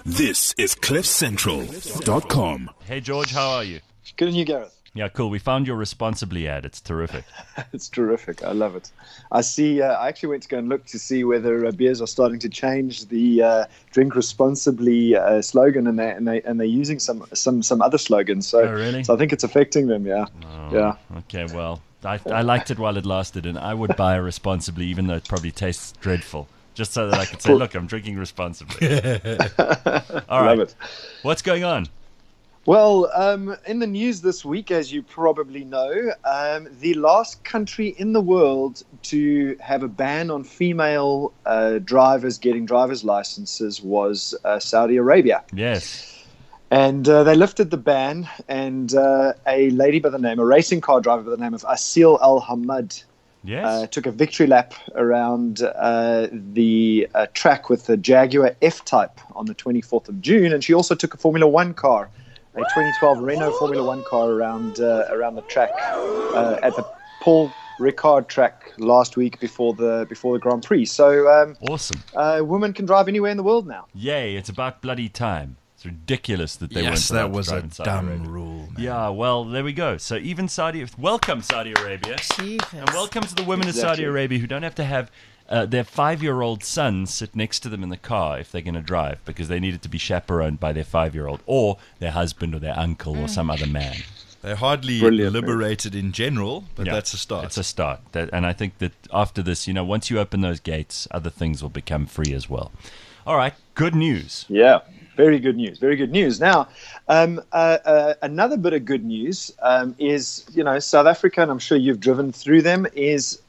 This is CliffCentral.com. Hey, George, how are you? Good, and you, Gareth? Yeah, cool. We found your Responsibly ad. It's terrific. It's terrific. I love it. I see. I actually went to go and look to see whether beers are starting to change the "Drink Responsibly" slogan, and they're using some other slogans. So, Oh, really? So I think it's affecting them. Yeah, yeah. Okay, well, I liked it while it lasted, and I would buy a Responsibly, even though it probably tastes dreadful, just so that I could say, look, I'm drinking responsibly. All right. Love it. What's going on? Well, in the news this week, as you probably know, the last country in the world to have a ban on female drivers getting driver's licenses was Saudi Arabia. Yes. And they lifted the ban, and a racing car driver by the name of Asil Al-Hamad Yes. took a victory lap around the track with the Jaguar F-Type on the 24th of June, and she also took a Formula One car, a 2012 Renault Formula One car around the track at the Paul Ricard track last week before the Grand Prix. So Awesome. Women can drive anywhere in the world now. Yay, it's about bloody time. It's ridiculous that they Yes, weren't allowed that was to drive a in Saudi dumb Arabia. rule, man. Yeah, well, there we go. So even welcome Saudi Arabia. And welcome to the women of Saudi Exactly. Arabia who don't have to have their 5-year-old son sit next to them in the car if they're going to drive, because they needed to be chaperoned by their 5-year-old or their husband or their uncle or some other man. They're hardly Brilliant. liberated in general, but Yeah, that's a start. It's a start. And I think that after this, once you open those gates, other things will become free as well. All right, good news. Yeah, very good news. Very good news. Now, another bit of good news is, South Africa, and I'm sure you've driven through them, is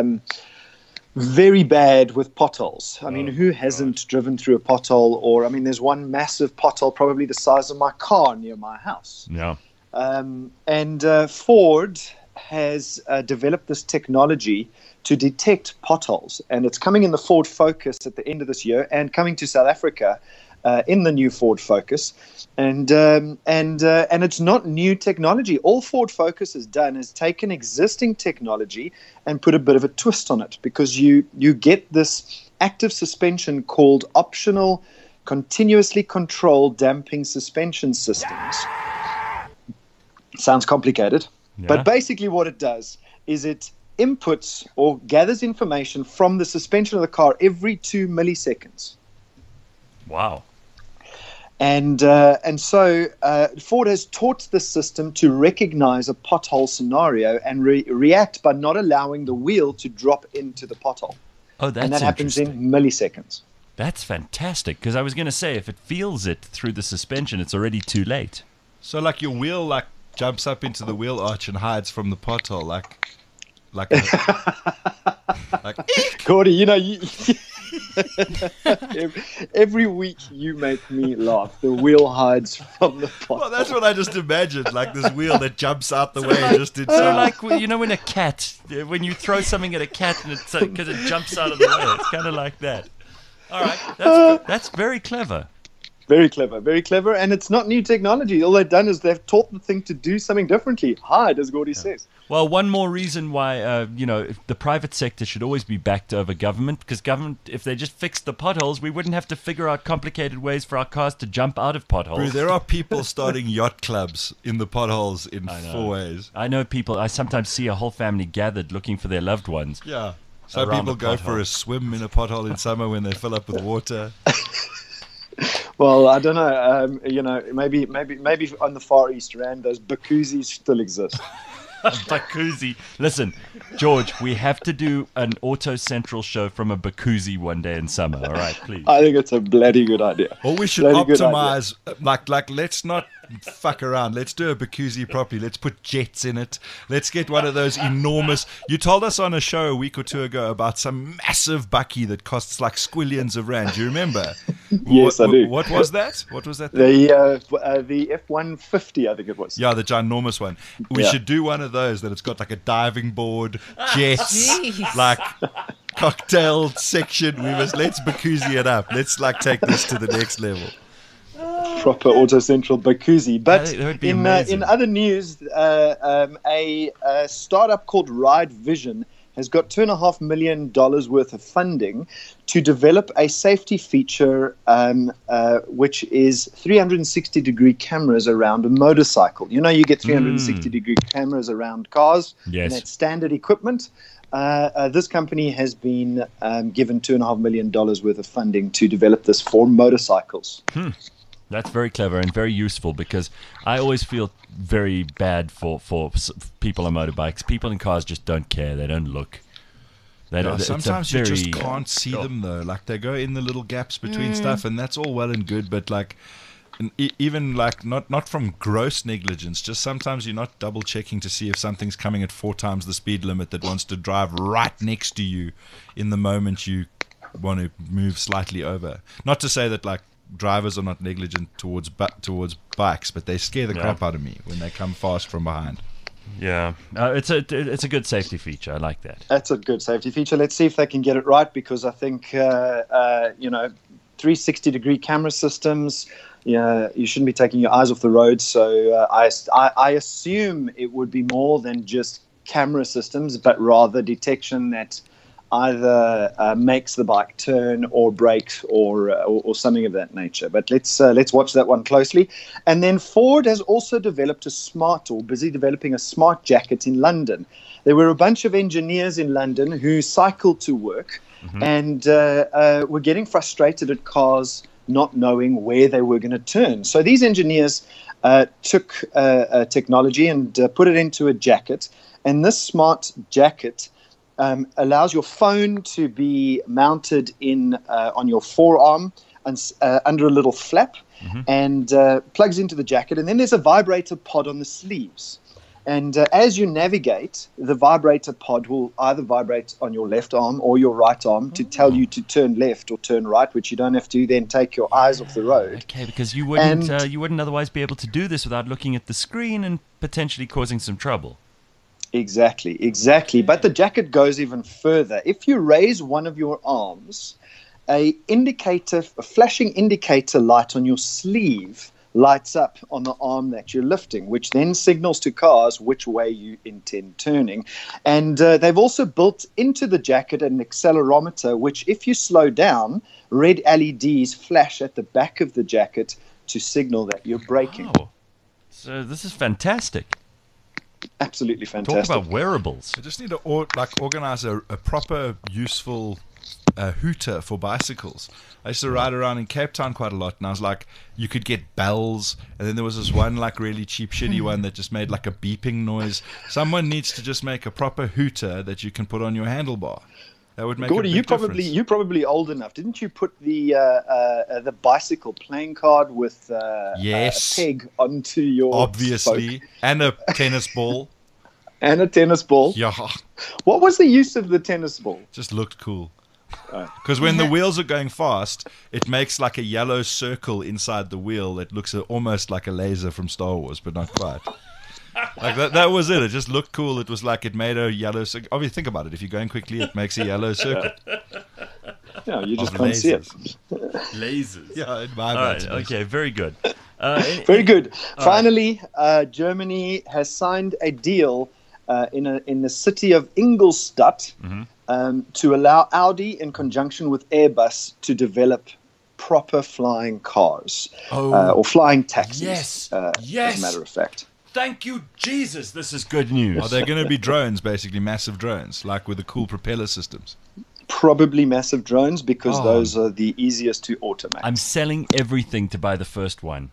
very bad with potholes. I mean, who hasn't driven through a pothole? Or, there's one massive pothole, probably the size of my car near my house. Yeah. And Ford has developed this technology to detect potholes, and it's coming in the Ford Focus at the end of this year, and coming to South Africa in the new Ford Focus, and it's not new technology. All Ford Focus has done is taken existing technology and put a bit of a twist on it, because you get this active suspension called optional continuously controlled damping suspension systems. Sounds complicated, but basically what it does is it inputs or gathers information from the suspension of the car every 2 milliseconds. Wow. And so Ford has taught the system to recognize a pothole scenario and react by not allowing the wheel to drop into the pothole. Oh, that's and that happens interesting. in milliseconds. That's fantastic, because I was going to say, if it feels it through the suspension, it's already too late. So, your wheel, jumps up into the wheel arch and hides from the pothole, Cordy, every week you make me laugh. The wheel hides from the pothole. Well, that's what I just imagined, this wheel that jumps out the way just in time. When a cat, when you throw something at a cat and because it jumps out of the way, it's kind of like that. All right, that's very clever. Very clever, very clever. And it's not new technology. All they've done is they've taught the thing to do something differently. Hide, as Gordy says. Well, one more reason why, the private sector should always be backed over government, because government, if they just fixed the potholes, we wouldn't have to figure out complicated ways for our cars to jump out of potholes. Bro, there are people starting yacht clubs in the potholes in 4 ways. I know people, I sometimes see a whole family gathered looking for their loved ones. Yeah. Some Around people the go pothole. for a swim in a pothole in summer when they fill up with water. Well, I don't know. Maybe on the Far East, Rand, those bakuzies still exist. Bakuzi. Listen, George, we have to do an Auto Central show from a Bakuzi one day in summer. All right, please. I think it's a bloody good idea. Or we should Bloody good optimize, let's not fuck around. Let's do a Bakuzi properly. Let's put jets in it. Let's get one of those enormous. You told us on a show a week or two ago about some massive bucky that costs squillions of rand. Do you remember? Yes, I do. What was that? What was that? The F-150, I think it was. Yeah, the ginormous one. We Yeah. should do one of those that it's got a diving board, jets, Jeez. cocktail section. Let's Bakuzi it up. Let's take this to the next level. Proper Auto Central Bakuzi. But That would be in amazing. other news, a startup called Ride Vision has got $2.5 million worth of funding to develop a safety feature which is 360-degree cameras around a motorcycle. You know, you get 360-degree cameras around cars, Yes. and that's standard equipment. This company has been given $2.5 million worth of funding to develop this for motorcycles. That's very clever and very useful, because I always feel very bad for people on motorbikes. People in cars just don't care. They don't look. They don't, sometimes you just can't see them though. Like they go in the little gaps between stuff, and that's all well and good. But like, even like not from gross negligence. Just sometimes you're not double checking to see if something's coming at 4 times the speed limit that wants to drive right next to you in the moment you want to move slightly over. Not to say that like drivers are not negligent towards bikes, but they scare the crap out of me when they come fast from behind. Yeah, it's a good safety feature. I like that. That's a good safety feature. Let's see if they can get it right, because I think 360-degree camera systems. Yeah, you shouldn't be taking your eyes off the road. So I assume it would be more than just camera systems, but rather detection that either makes the bike turn or brakes or something of that nature. But let's watch that one closely. And then Ford has also developed busy developing a smart jacket in London. There were a bunch of engineers in London who cycled to work and were getting frustrated at cars not knowing where they were going to turn. So these engineers took technology and put it into a jacket. And this smart jacket allows your phone to be mounted on your forearm and under a little flap, and plugs into the jacket. And then there's a vibrator pod on the sleeves. And as you navigate, the vibrator pod will either vibrate on your left arm or your right arm to tell you to turn left or turn right, which you don't have to then take your eyes off the road. Okay, because you wouldn't otherwise be able to do this without looking at the screen and potentially causing some trouble. Exactly. But the jacket goes even further. If you raise one of your arms, a flashing indicator light on your sleeve lights up on the arm that you're lifting, which then signals to cars which way you intend turning. And they've also built into the jacket an accelerometer, which if you slow down, red LEDs flash at the back of the jacket to signal that you're braking. Wow. So this is fantastic. Absolutely fantastic. Talk about wearables. I just need to organize a proper, useful hooter for bicycles. I used to ride around in Cape Town quite a lot, and I was like, you could get bells, and then there was this one like really cheap, shitty one that just made like a beeping noise. Someone needs to just make a proper hooter that you can put on your handlebar. That would make Gordy, a big difference. you're probably old enough. Didn't you put the bicycle playing card with yes, a peg onto your obviously spoke? And a tennis ball and a tennis ball? Yeah, What was the use of the tennis ball? just looked cool. Because when the wheels are going fast, it makes like a yellow circle inside the wheel that looks almost like a laser from Star Wars, but not quite. Like that was it. It just looked cool. It was like it made a yellow circle. Obviously, think about it. If you're going quickly, it makes a yellow circle. No, you just Of can't see it. Lasers. Yeah, in my All right. imagination. Okay. Very good. Very good. Finally, Germany has signed a deal in the city of Ingolstadt to allow Audi, in conjunction with Airbus, to develop proper flying cars or flying taxis. Yes. As a matter of fact. Thank you, Jesus. This is good news. Are they going to be drones, basically massive drones, like with the cool propeller systems? Probably massive drones, because those are the easiest to automate. I'm selling everything to buy the first one.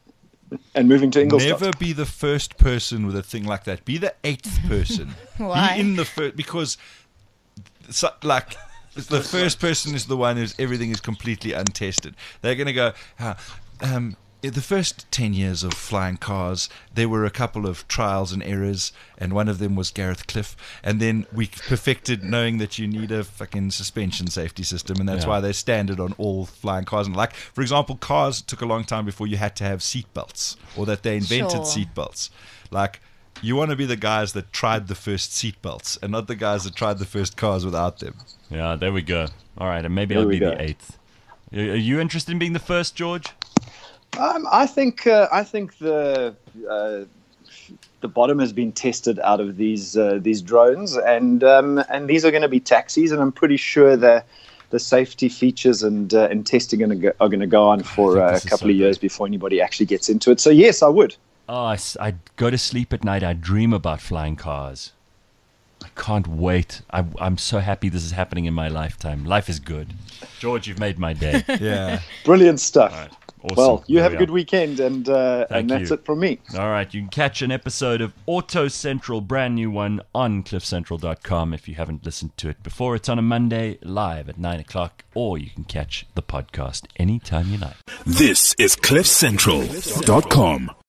And moving to Ingolstadt. Never be the first person with a thing like that. Be the 8th person. Why? Be in the first, because the first person is the one who's everything is completely untested. They're going to go, in the first 10 years of flying cars, there were a couple of trials and errors, and one of them was Gareth Cliff. And then we perfected knowing that you need a fucking suspension safety system, and that's why they're standard on all flying cars. And like, for example, cars took a long time before you had to have seatbelts, or that they invented seatbelts. Like, you want to be the guys that tried the first seatbelts, and not the guys that tried the first cars without them. Yeah, there we go. All right, and maybe There I'll we be go. the 8th. Are you interested in being the first, George? I think the the bottom has been tested out of these drones, and these are going to be taxis, and I'm pretty sure the safety features and testing are going to go on for a couple of years before anybody actually gets into it. So yes, I would. Oh, I go to sleep at night. I dream about flying cars. I can't wait. I'm so happy this is happening in my lifetime. Life is good. George, you've made my day. Yeah. Brilliant stuff. All right. Awesome. Well, you There have we a good are. weekend, and that's it from me. All right, you can catch an episode of Auto Central, brand new one, on cliffcentral.com if you haven't listened to it before. It's on a Monday, live at 9 o'clock, or you can catch the podcast anytime you like. This is CliffCentral.com.